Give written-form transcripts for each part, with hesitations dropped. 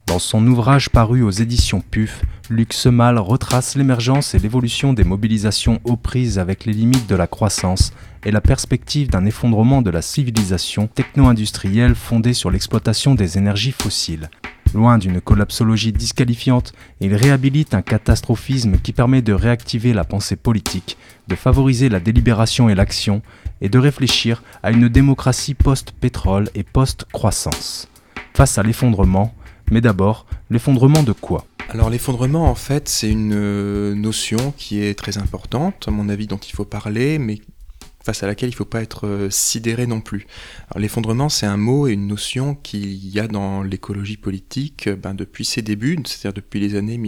Dans son ouvrage paru aux éditions PUF, Luc Semal retrace l'émergence et l'évolution des mobilisations aux prises avec les limites de la croissance et la perspective d'un effondrement de la civilisation techno-industrielle fondée sur l'exploitation des énergies fossiles. Loin d'une collapsologie disqualifiante, il réhabilite un catastrophisme qui permet de réactiver la pensée politique, de favoriser la délibération et l'action, et de réfléchir à une démocratie post-pétrole et post-croissance. Face à l'effondrement, mais d'abord, l'effondrement de quoi ? Alors l'effondrement, en fait, c'est une notion qui est très importante, à mon avis, dont il faut parler, mais face à laquelle il ne faut pas être sidéré non plus. Alors, l'effondrement, c'est un mot et une notion qu'il y a dans l'écologie politique depuis ses débuts, c'est-à-dire depuis les années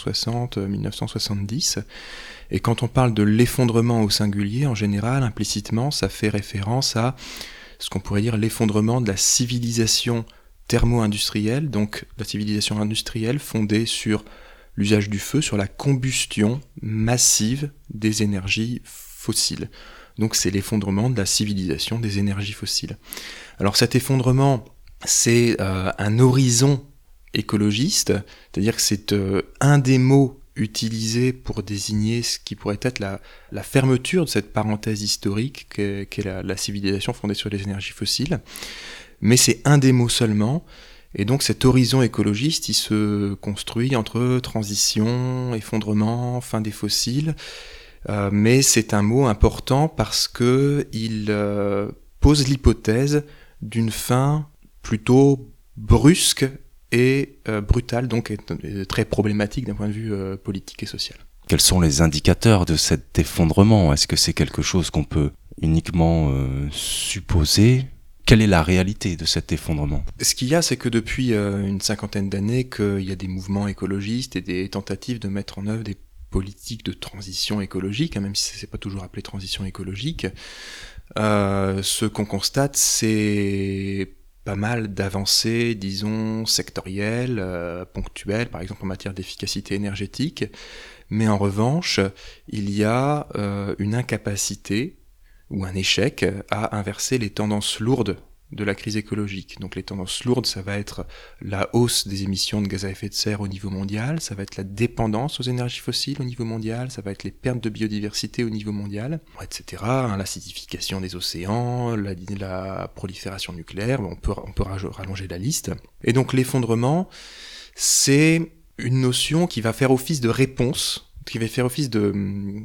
1960-1970. Et quand on parle de l'effondrement au singulier, en général, implicitement, ça fait référence à ce qu'on pourrait dire l'effondrement de la civilisation thermo-industrielle, donc la civilisation industrielle fondée sur l'usage du feu, sur la combustion massive des énergies fossiles. Donc c'est l'effondrement de la civilisation des énergies fossiles. Alors cet effondrement, c'est un horizon écologiste, c'est-à-dire que c'est un des mots utilisés pour désigner ce qui pourrait être la fermeture de cette parenthèse historique qu'est la civilisation fondée sur les énergies fossiles. Mais c'est un des mots seulement, et donc cet horizon écologiste, il se construit entre transition, effondrement, fin des fossiles, mais c'est un mot important parce que il pose l'hypothèse d'une fin plutôt brusque et brutale, donc très problématique d'un point de vue politique et social. Quels sont les indicateurs de cet effondrement ? Est-ce que c'est quelque chose qu'on peut uniquement supposer ? Quelle est la réalité de cet effondrement ? Ce qu'il y a, c'est que depuis une cinquantaine d'années, qu'il y a des mouvements écologistes et des tentatives de mettre en œuvre des politiques de transition écologique, même si c'est pas toujours appelé transition écologique. Ce qu'on constate, c'est pas mal d'avancées, disons, sectorielles, ponctuelles, par exemple en matière d'efficacité énergétique. Mais en revanche, il y a une incapacité ou un échec à inverser les tendances lourdes de la crise écologique. Donc les tendances lourdes, ça va être la hausse des émissions de gaz à effet de serre au niveau mondial, ça va être la dépendance aux énergies fossiles au niveau mondial, ça va être les pertes de biodiversité au niveau mondial, etc. L'acidification des océans, la prolifération nucléaire, on peut rallonger la liste. Et donc l'effondrement, c'est une notion qui va faire office de réponse, qui va faire office de...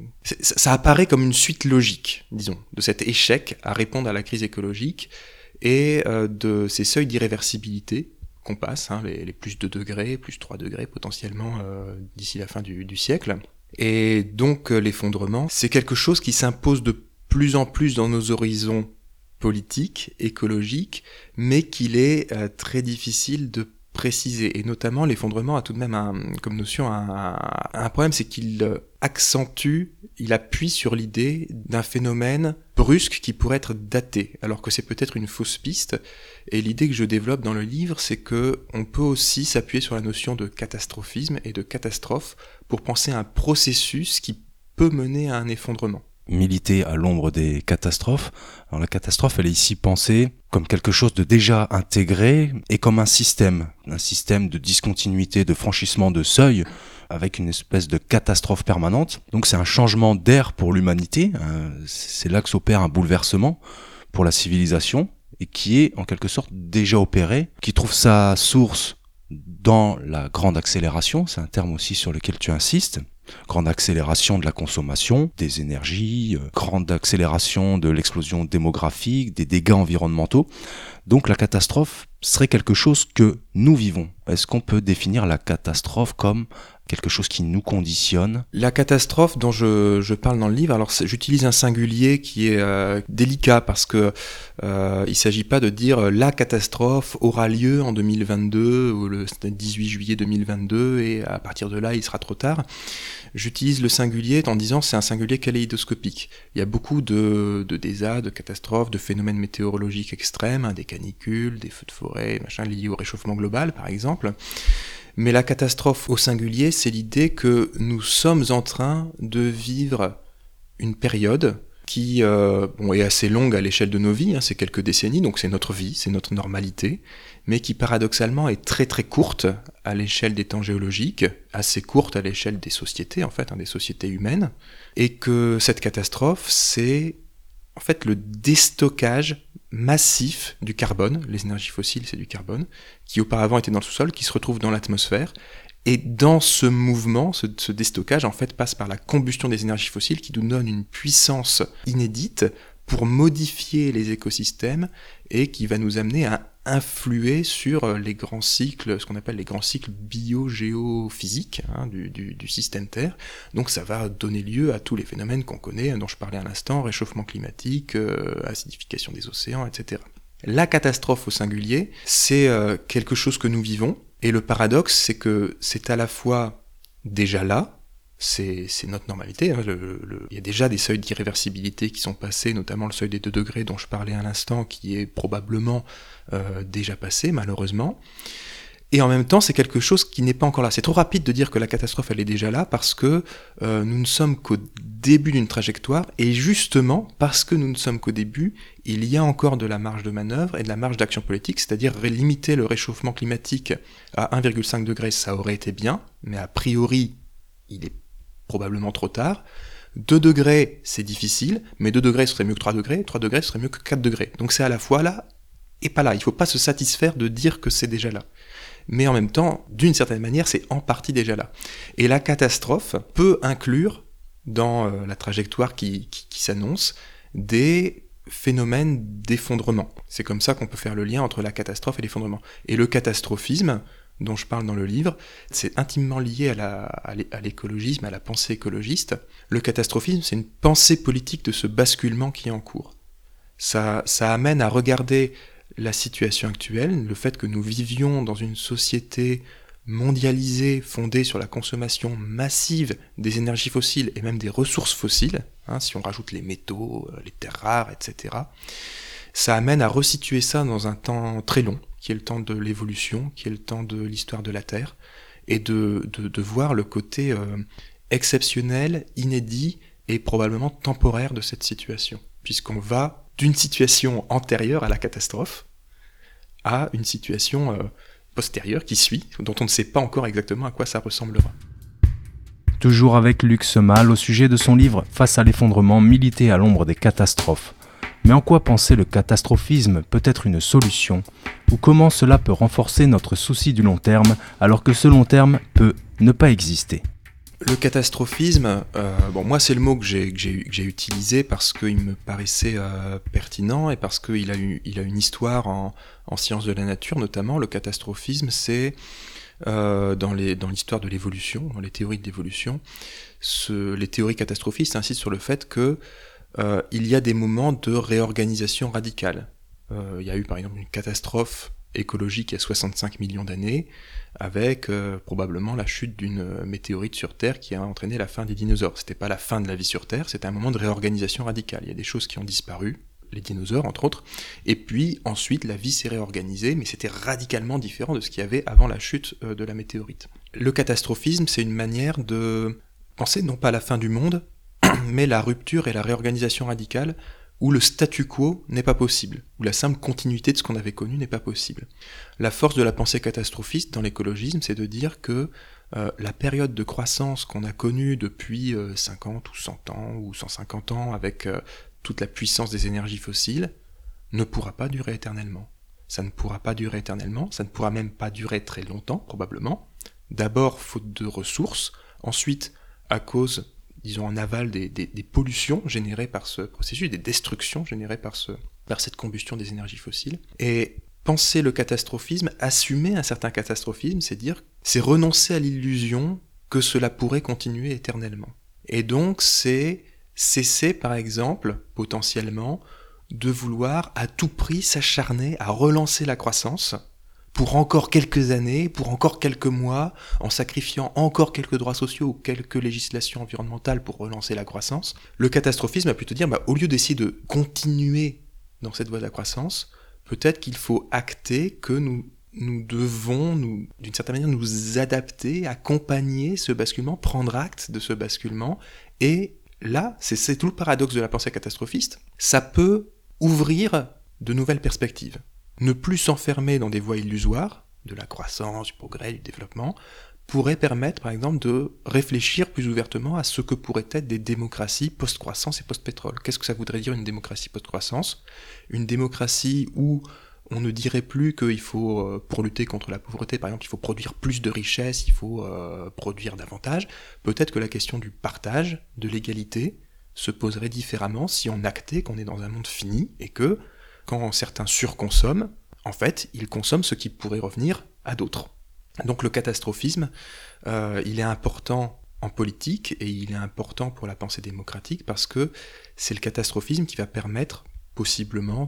Ça apparaît comme une suite logique, disons, de cet échec à répondre à la crise écologique et de ces seuils d'irréversibilité qu'on passe, les plus 2 degrés, plus 3 degrés potentiellement d'ici la fin du siècle. Et donc l'effondrement, c'est quelque chose qui s'impose de plus en plus dans nos horizons politiques, écologiques, mais qu'il est très difficile de préciser, et notamment l'effondrement a tout de même comme notion un problème, c'est qu'il accentue, il appuie sur l'idée d'un phénomène brusque qui pourrait être daté, alors que c'est peut-être une fausse piste, et l'idée que je développe dans le livre, c'est que on peut aussi s'appuyer sur la notion de catastrophisme et de catastrophe pour penser à un processus qui peut mener à un effondrement. Militer à l'ombre des catastrophes. Alors la catastrophe, elle est ici pensée comme quelque chose de déjà intégré et comme un système de discontinuité, de franchissement de seuil, avec une espèce de catastrophe permanente. Donc c'est un changement d'ère pour l'humanité, c'est là que s'opère un bouleversement pour la civilisation, et qui est en quelque sorte déjà opéré, qui trouve sa source dans la grande accélération, c'est un terme aussi sur lequel tu insistes, grande accélération de la consommation, des énergies, grande accélération de l'explosion démographique, des dégâts environnementaux. Donc la catastrophe serait quelque chose que nous vivons. Est-ce qu'on peut définir la catastrophe comme quelque chose qui nous conditionne ? La catastrophe dont je parle dans le livre, alors j'utilise un singulier qui est délicat parce que il s'agit pas de dire la catastrophe aura lieu en 2022 ou le 18 juillet 2022 et à partir de là il sera trop tard. J'utilise le singulier en disant c'est un singulier kaléidoscopique. Il y a beaucoup de désastres, de catastrophes, de phénomènes météorologiques extrêmes, des canicules, des feux de forêt, liés au réchauffement global par exemple. Mais la catastrophe au singulier, c'est l'idée que nous sommes en train de vivre une période qui est assez longue à l'échelle de nos vies, c'est quelques décennies, donc c'est notre vie, c'est notre normalité, mais qui paradoxalement est très très courte à l'échelle des temps géologiques, assez courte à l'échelle des sociétés, en fait, des sociétés humaines, et que cette catastrophe, c'est en fait le déstockage massif du carbone, les énergies fossiles, c'est du carbone, qui auparavant était dans le sous-sol, qui se retrouve dans l'atmosphère, et dans ce mouvement, ce déstockage, en fait, passe par la combustion des énergies fossiles qui nous donne une puissance inédite pour modifier les écosystèmes et qui va nous amener à influer sur les grands cycles, ce qu'on appelle les grands cycles bio-géophysiques du système Terre. Donc ça va donner lieu à tous les phénomènes qu'on connaît, dont je parlais à l'instant, réchauffement climatique, acidification des océans, etc. La catastrophe au singulier, c'est quelque chose que nous vivons, et le paradoxe, c'est que c'est à la fois déjà là, c'est notre normalité, il y a déjà des seuils d'irréversibilité qui sont passés, notamment le seuil des 2 degrés dont je parlais à l'instant, qui est probablement déjà passé, malheureusement. Et en même temps, c'est quelque chose qui n'est pas encore là. C'est trop rapide de dire que la catastrophe, elle est déjà là, parce que nous ne sommes qu'au début d'une trajectoire, et justement, parce que nous ne sommes qu'au début, il y a encore de la marge de manœuvre et de la marge d'action politique, c'est-à-dire limiter le réchauffement climatique à 1,5 degré, ça aurait été bien, mais a priori, il est probablement trop tard. 2 degrés, c'est difficile, mais 2 degrés, ce serait mieux que 3 degrés, 3 degrés, ce serait mieux que 4 degrés. Donc c'est à la fois là et pas là. Il ne faut pas se satisfaire de dire que c'est déjà là. Mais en même temps, d'une certaine manière, c'est en partie déjà là. Et la catastrophe peut inclure, dans la trajectoire qui s'annonce, des phénomènes d'effondrement. C'est comme ça qu'on peut faire le lien entre la catastrophe et l'effondrement. Et le catastrophisme, dont je parle dans le livre, c'est intimement lié à l'écologisme, à la pensée écologiste. Le catastrophisme, c'est une pensée politique de ce basculement qui est en cours. Ça amène à regarder la situation actuelle, le fait que nous vivions dans une société mondialisée, fondée sur la consommation massive des énergies fossiles et même des ressources fossiles, si on rajoute les métaux, les terres rares, etc., ça amène à resituer ça dans un temps très long, qui est le temps de l'évolution, qui est le temps de l'histoire de la Terre, et de voir le côté exceptionnel, inédit et probablement temporaire de cette situation, puisqu'on va d'une situation antérieure à la catastrophe à une situation postérieure qui suit, dont on ne sait pas encore exactement à quoi ça ressemblera. Toujours avec Luc Semal au sujet de son livre « Face à l'effondrement, militer à l'ombre des catastrophes ». Mais en quoi penser le catastrophisme peut être une solution, ou comment cela peut renforcer notre souci du long terme alors que ce long terme peut ne pas exister ? Le catastrophisme, moi c'est le mot que j'ai utilisé parce qu'il me paraissait pertinent et parce qu'il a une histoire en sciences de la nature notamment. Le catastrophisme, c'est dans l'histoire de l'évolution, dans les théories de l'évolution, les théories catastrophistes insistent sur le fait que il y a des moments de réorganisation radicale. Il y a eu par exemple une catastrophe écologique il y a 65 millions d'années, avec probablement la chute d'une météorite sur Terre qui a entraîné la fin des dinosaures. C'était pas la fin de la vie sur Terre, c'était un moment de réorganisation radicale. Il y a des choses qui ont disparu, les dinosaures entre autres, et puis ensuite la vie s'est réorganisée, mais c'était radicalement différent de ce qu'il y avait avant la chute de la météorite. Le catastrophisme, c'est une manière de penser non pas la fin du monde, mais la rupture et la réorganisation radicale où le statu quo n'est pas possible, où la simple continuité de ce qu'on avait connu n'est pas possible. La force de la pensée catastrophiste dans l'écologisme, c'est de dire que la période de croissance qu'on a connue depuis 50 ou 100 ans ou 150 ans avec toute la puissance des énergies fossiles ne pourra pas durer éternellement. Ça ne pourra pas durer éternellement, ça ne pourra même pas durer très longtemps, probablement. D'abord, faute de ressources, ensuite, à cause disons en aval des pollutions générées par ce processus, des destructions générées par cette combustion des énergies fossiles. Et penser le catastrophisme, assumer un certain catastrophisme, c'est renoncer à l'illusion que cela pourrait continuer éternellement. Et donc c'est cesser par exemple, potentiellement, de vouloir à tout prix s'acharner à relancer la croissance pour encore quelques années, pour encore quelques mois, en sacrifiant encore quelques droits sociaux ou quelques législations environnementales pour relancer la croissance. Le catastrophisme va plutôt dire, au lieu d'essayer de continuer dans cette voie de la croissance, peut-être qu'il faut acter que nous devons, d'une certaine manière, nous adapter, accompagner ce basculement, prendre acte de ce basculement et là, c'est tout le paradoxe de la pensée catastrophiste, ça peut ouvrir de nouvelles perspectives. Ne plus s'enfermer dans des voies illusoires, de la croissance, du progrès, du développement, pourrait permettre, par exemple, de réfléchir plus ouvertement à ce que pourraient être des démocraties post-croissance et post-pétrole. Qu'est-ce que ça voudrait dire une démocratie post-croissance ? Une démocratie où on ne dirait plus qu'il faut, pour lutter contre la pauvreté, par exemple, il faut produire plus de richesses, il faut produire davantage. Peut-être que la question du partage, de l'égalité, se poserait différemment si on actait qu'on est dans un monde fini et que, quand certains surconsomment, en fait, ils consomment ce qui pourrait revenir à d'autres. Donc le catastrophisme, il est important en politique et il est important pour la pensée démocratique parce que c'est le catastrophisme qui va permettre possiblement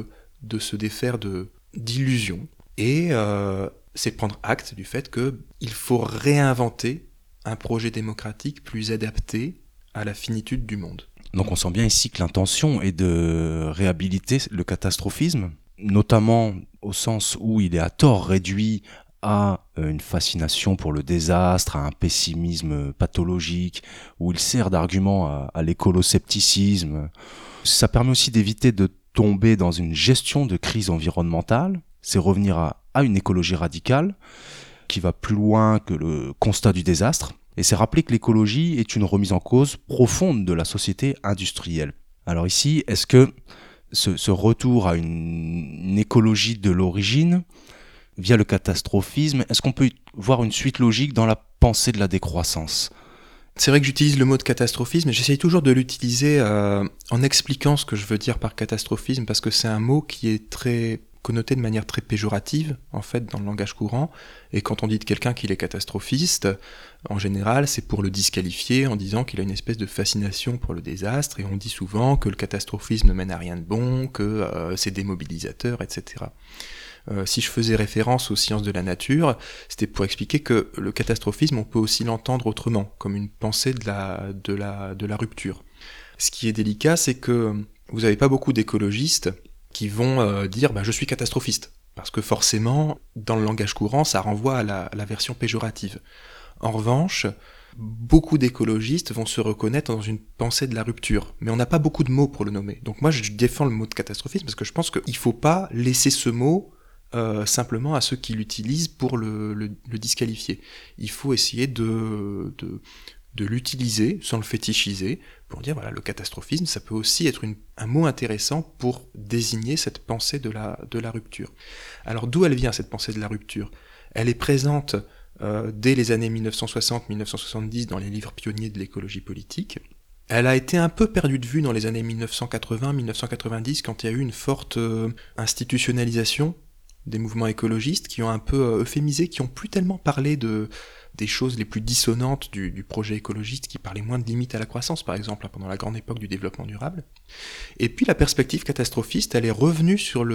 de se défaire d'illusions et c'est prendre acte du fait qu'il faut réinventer un projet démocratique plus adapté à la finitude du monde. Donc on sent bien ici que l'intention est de réhabiliter le catastrophisme, notamment au sens où il est à tort réduit à une fascination pour le désastre, à un pessimisme pathologique, où il sert d'argument à l'écolo-scepticisme. Ça permet aussi d'éviter de tomber dans une gestion de crise environnementale, c'est revenir à une écologie radicale qui va plus loin que le constat du désastre, et c'est rappeler que l'écologie est une remise en cause profonde de la société industrielle. Alors ici, est-ce que ce retour à une écologie de l'origine, via le catastrophisme, est-ce qu'on peut voir une suite logique dans la pensée de la décroissance ? C'est vrai que j'utilise le mot de catastrophisme, et j'essaye toujours de l'utiliser en expliquant ce que je veux dire par catastrophisme, parce que c'est un mot qui est très connoté de manière très péjorative, en fait, dans le langage courant, et quand on dit de quelqu'un qu'il est catastrophiste, en général, c'est pour le disqualifier en disant qu'il a une espèce de fascination pour le désastre, et on dit souvent que le catastrophisme ne mène à rien de bon, que c'est démobilisateur, etc. Si je faisais référence aux sciences de la nature, c'était pour expliquer que le catastrophisme, on peut aussi l'entendre autrement, comme une pensée de la rupture. Ce qui est délicat, c'est que vous n'avez pas beaucoup d'écologistes qui vont dire « je suis catastrophiste », parce que forcément, dans le langage courant, ça renvoie à la version péjorative. En revanche, beaucoup d'écologistes vont se reconnaître dans une pensée de la rupture, mais on n'a pas beaucoup de mots pour le nommer. Donc moi, je défends le mot de catastrophisme, parce que je pense qu'il ne faut pas laisser ce mot simplement à ceux qui l'utilisent pour le disqualifier. Il faut essayer de l'utiliser sans le fétichiser pour dire voilà, le catastrophisme, ça peut aussi être un mot intéressant pour désigner cette pensée de la rupture. Alors d'où elle vient cette pensée de la rupture ? Elle est présente dès les années 1960-1970 dans les livres pionniers de l'écologie politique. Elle a été un peu perdue de vue dans les années 1980-1990 quand il y a eu une forte institutionnalisation des mouvements écologistes qui ont un peu euphémisé, qui n'ont plus tellement parlé des choses les plus dissonantes du projet écologiste, qui parlaient moins de limites à la croissance, par exemple, pendant la grande époque du développement durable. Et puis la perspective catastrophiste, elle est revenue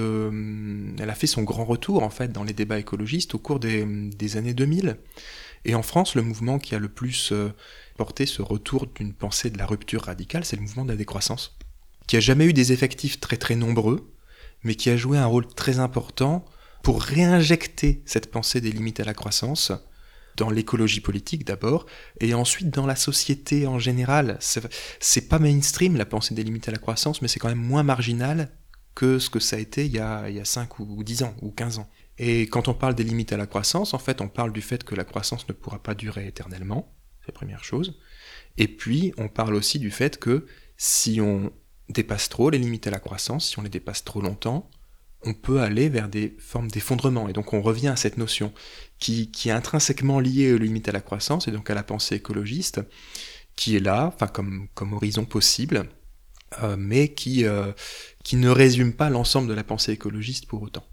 elle a fait son grand retour, en fait, dans les débats écologistes au cours des années 2000. Et en France, le mouvement qui a le plus porté ce retour d'une pensée de la rupture radicale, c'est le mouvement de la décroissance, qui a jamais eu des effectifs très très nombreux, mais qui a joué un rôle très important pour réinjecter cette pensée des limites à la croissance dans l'écologie politique d'abord, et ensuite dans la société en général. C'est pas mainstream la pensée des limites à la croissance, mais c'est quand même moins marginal que ce que ça a été il y a 5 ou 10 ans, ou 15 ans. Et quand on parle des limites à la croissance, en fait, on parle du fait que la croissance ne pourra pas durer éternellement, c'est la première chose. Et puis, on parle aussi du fait que si on dépasse trop les limites à la croissance, si on les dépasse trop longtemps, on peut aller vers des formes d'effondrement. Et donc on revient à cette notion qui est intrinsèquement liée aux limites à la croissance et donc à la pensée écologiste, qui est là, enfin comme horizon possible, mais qui ne résume pas l'ensemble de la pensée écologiste pour autant.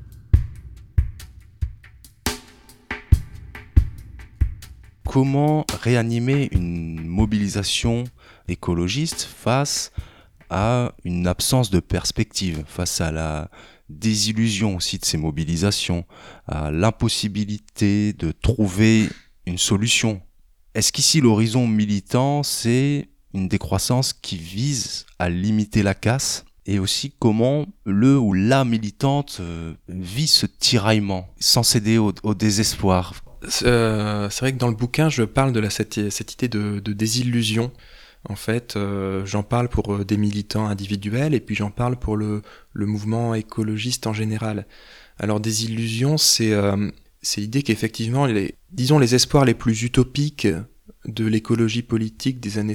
Comment réanimer une mobilisation écologiste face à une absence de perspective, face à la désillusion aussi de ces mobilisations, à l'impossibilité de trouver une solution? Est-ce qu'ici l'horizon militant, c'est une décroissance qui vise à limiter la casse? Et aussi comment le ou la militante vit ce tiraillement sans céder au désespoir? C'est vrai que dans le bouquin, je parle de cette idée de désillusion En fait, j'en parle pour des militants individuels et puis j'en parle pour le mouvement écologiste en général. Alors désillusion, c'est l'idée qu'effectivement, les espoirs les plus utopiques de l'écologie politique des années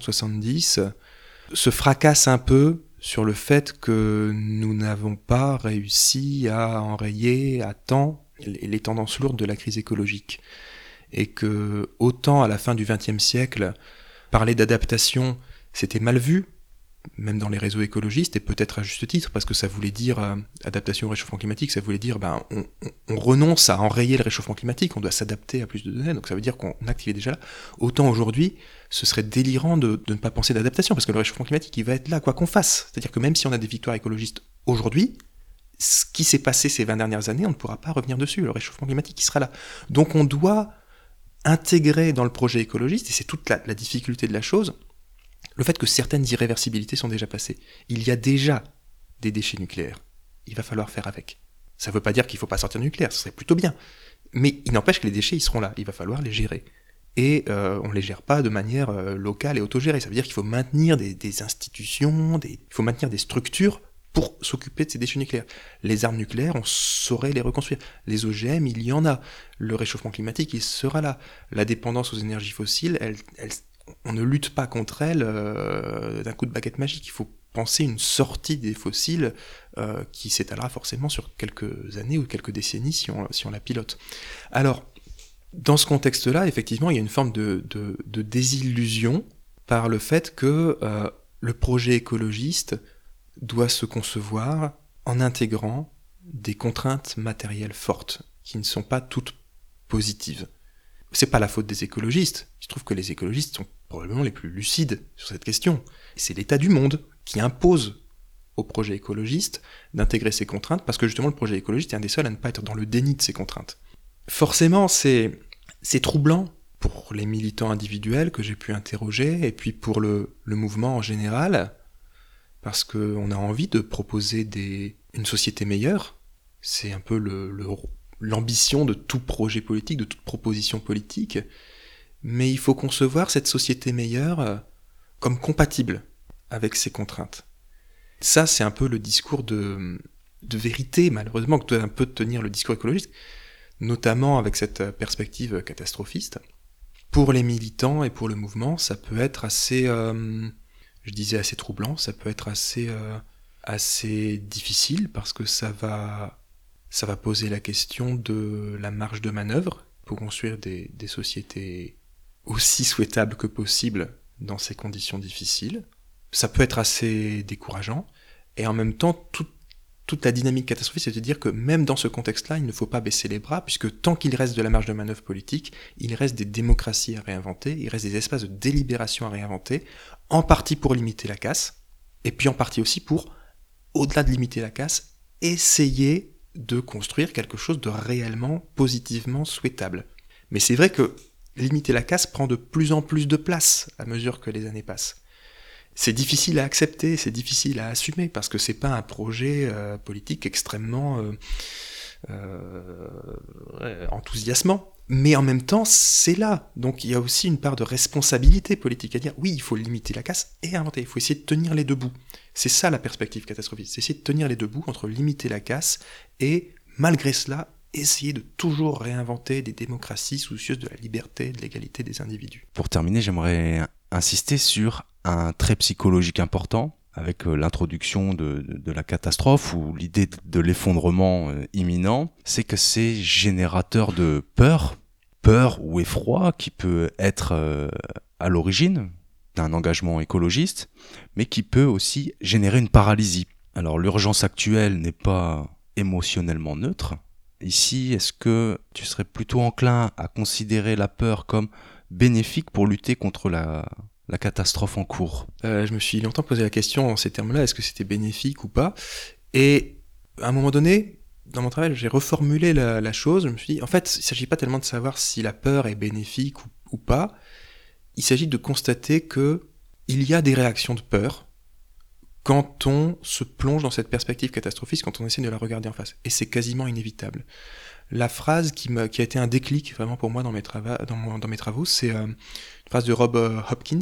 60-70 se fracassent un peu sur le fait que nous n'avons pas réussi à enrayer à temps les tendances lourdes de la crise écologique. Et que autant à la fin du XXe siècle, parler d'adaptation, c'était mal vu, même dans les réseaux écologistes, et peut-être à juste titre, parce que ça voulait dire, adaptation au réchauffement climatique, ça voulait dire, on renonce à enrayer le réchauffement climatique, on doit s'adapter à plus de données, donc ça veut dire qu'on acte, il est déjà là. Autant aujourd'hui, ce serait délirant de ne pas penser d'adaptation, parce que le réchauffement climatique, il va être là, quoi qu'on fasse. C'est-à-dire que même si on a des victoires écologistes aujourd'hui, ce qui s'est passé ces 20 dernières années, on ne pourra pas revenir dessus, le réchauffement climatique, il sera là. Donc on doit intégrer dans le projet écologiste, et c'est toute la difficulté de la chose, le fait que certaines irréversibilités sont déjà passées. Il y a déjà des déchets nucléaires. Il va falloir faire avec. Ça ne veut pas dire qu'il ne faut pas sortir du nucléaire, ce serait plutôt bien. Mais il n'empêche que les déchets, ils seront là. Il va falloir les gérer. Et on ne les gère pas de manière locale et autogérée. Ça veut dire qu'il faut maintenir des institutions, il faut maintenir des structures pour s'occuper de ces déchets nucléaires. Les armes nucléaires, on saurait les reconstruire. Les OGM, il y en a. Le réchauffement climatique, il sera là. La dépendance aux énergies fossiles, on ne lutte pas contre elle d'un coup de baguette magique. Il faut penser une sortie des fossiles qui s'étalera forcément sur quelques années ou quelques décennies si on la pilote. Alors, dans ce contexte-là, effectivement, il y a une forme de désillusion par le fait que le projet écologiste doit se concevoir en intégrant des contraintes matérielles fortes, qui ne sont pas toutes positives. C'est pas la faute des écologistes. Je trouve que les écologistes sont probablement les plus lucides sur cette question. C'est l'état du monde qui impose au projet écologiste d'intégrer ces contraintes, parce que justement le projet écologiste est un des seuls à ne pas être dans le déni de ces contraintes. Forcément, c'est troublant pour les militants individuels que j'ai pu interroger, et puis pour le mouvement en général, parce qu'on a envie de proposer une société meilleure. C'est un peu l'ambition de tout projet politique, de toute proposition politique. Mais il faut concevoir cette société meilleure comme compatible avec ces contraintes. Ça, c'est un peu le discours de vérité, malheureusement, que doit un peu tenir le discours écologiste, notamment avec cette perspective catastrophiste. Pour les militants et pour le mouvement, ça peut être assez... je disais assez troublant, ça peut être assez difficile parce que ça va poser la question de la marge de manœuvre pour construire des sociétés aussi souhaitables que possible dans ces conditions difficiles. Ça peut être assez décourageant et en même temps toute la dynamique catastrophique, c'est de dire que même dans ce contexte-là, il ne faut pas baisser les bras, puisque tant qu'il reste de la marge de manœuvre politique, il reste des démocraties à réinventer, il reste des espaces de délibération à réinventer, en partie pour limiter la casse, et puis en partie aussi pour, au-delà de limiter la casse, essayer de construire quelque chose de réellement positivement souhaitable. Mais c'est vrai que limiter la casse prend de plus en plus de place à mesure que les années passent. C'est difficile à accepter, c'est difficile à assumer, parce que c'est pas un projet politique extrêmement enthousiasmant. Mais en même temps, c'est là. Donc il y a aussi une part de responsabilité politique à dire, oui, il faut limiter la casse et inventer, il faut essayer de tenir les deux bouts. C'est ça la perspective catastrophiste, c'est essayer de tenir les deux bouts entre limiter la casse et, malgré cela, essayer de toujours réinventer des démocraties soucieuses de la liberté et de l'égalité des individus. Pour terminer, j'aimerais insister sur un trait psychologique important avec l'introduction de la catastrophe ou l'idée de l'effondrement imminent, c'est que c'est générateur de peur ou effroi qui peut être à l'origine d'un engagement écologiste, mais qui peut aussi générer une paralysie. Alors l'urgence actuelle n'est pas émotionnellement neutre. Ici, est-ce que tu serais plutôt enclin à considérer la peur comme bénéfique pour lutter contre la catastrophe en cours? Je me suis longtemps posé la question en ces termes-là, est-ce que c'était bénéfique ou pas? Et à un moment donné, dans mon travail, j'ai reformulé la chose, je me suis dit, en fait, il ne s'agit pas tellement de savoir si la peur est bénéfique ou pas, il s'agit de constater qu'il y a des réactions de peur quand on se plonge dans cette perspective catastrophiste, quand on essaie de la regarder en face. Et c'est quasiment inévitable. La phrase qui a été un déclic vraiment pour moi dans mes travaux, c'est une phrase de Rob Hopkins,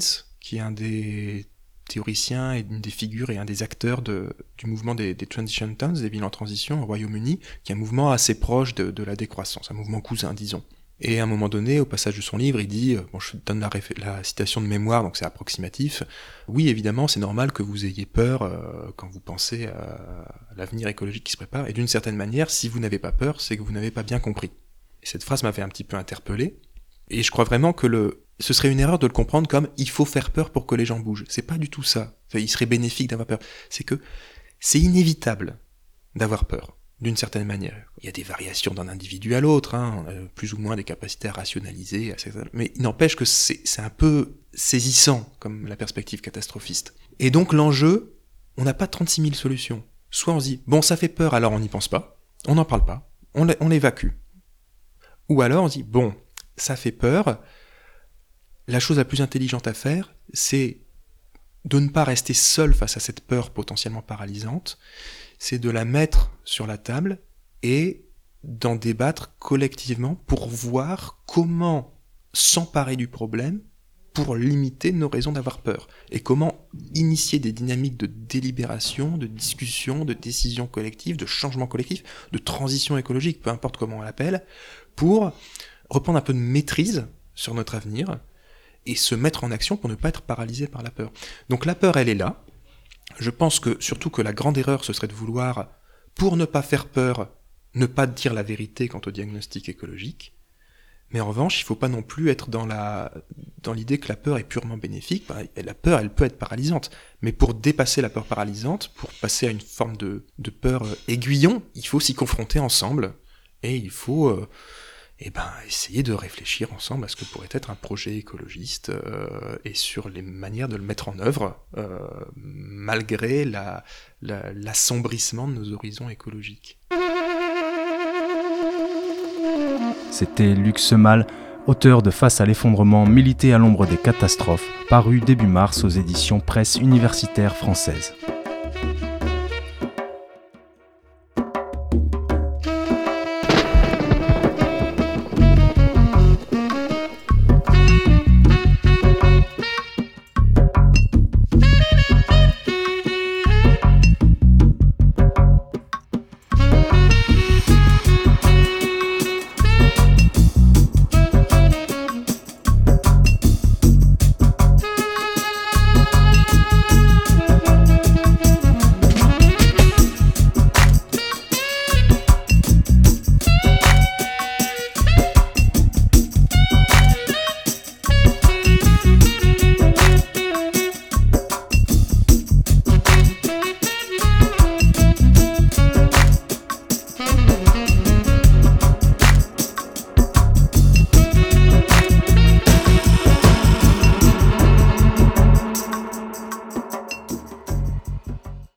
qui est un des théoriciens et une des figures et un des acteurs du mouvement des Transition Towns, des villes en transition au Royaume-Uni, qui est un mouvement assez proche de la décroissance, un mouvement cousin, disons. Et à un moment donné, au passage de son livre, il dit, je donne la citation de mémoire, donc c'est approximatif, oui, évidemment, c'est normal que vous ayez peur quand vous pensez à l'avenir écologique qui se prépare, et d'une certaine manière, si vous n'avez pas peur, c'est que vous n'avez pas bien compris. Et cette phrase m'avait un petit peu interpellé, et je crois vraiment que ce serait une erreur de le comprendre comme « il faut faire peur pour que les gens bougent ». C'est pas du tout ça. Enfin, il serait bénéfique d'avoir peur. C'est que c'est inévitable d'avoir peur. D'une certaine manière. Il y a des variations d'un individu à l'autre, on a plus ou moins des capacités à rationaliser, mais il n'empêche que c'est un peu saisissant comme la perspective catastrophiste. Et donc l'enjeu, on n'a pas 36 000 solutions. Soit on se dit, bon ça fait peur, alors on n'y pense pas, on n'en parle pas, on l'évacue. Ou alors on se dit, bon, ça fait peur, la chose la plus intelligente à faire, c'est de ne pas rester seul face à cette peur potentiellement paralysante, c'est de la mettre sur la table et d'en débattre collectivement pour voir comment s'emparer du problème pour limiter nos raisons d'avoir peur et comment initier des dynamiques de délibération, de discussion, de décision collective, de changement collectif, de transition écologique, peu importe comment on l'appelle, pour reprendre un peu de maîtrise sur notre avenir et se mettre en action pour ne pas être paralysé par la peur. Donc la peur, elle est là. Je pense que, surtout que la grande erreur, ce serait de vouloir, pour ne pas faire peur, ne pas dire la vérité quant au diagnostic écologique. Mais en revanche, il ne faut pas non plus être dans l'idée que la peur est purement bénéfique. La peur, elle peut être paralysante. Mais pour dépasser la peur paralysante, pour passer à une forme de peur aiguillon, il faut s'y confronter ensemble. Et il faut essayer de réfléchir ensemble à ce que pourrait être un projet écologiste et sur les manières de le mettre en œuvre, malgré l'assombrissement de nos horizons écologiques. C'était Luc Semal, auteur de Face à l'effondrement, militer à l'ombre des catastrophes, paru début mars aux éditions Presse universitaire française.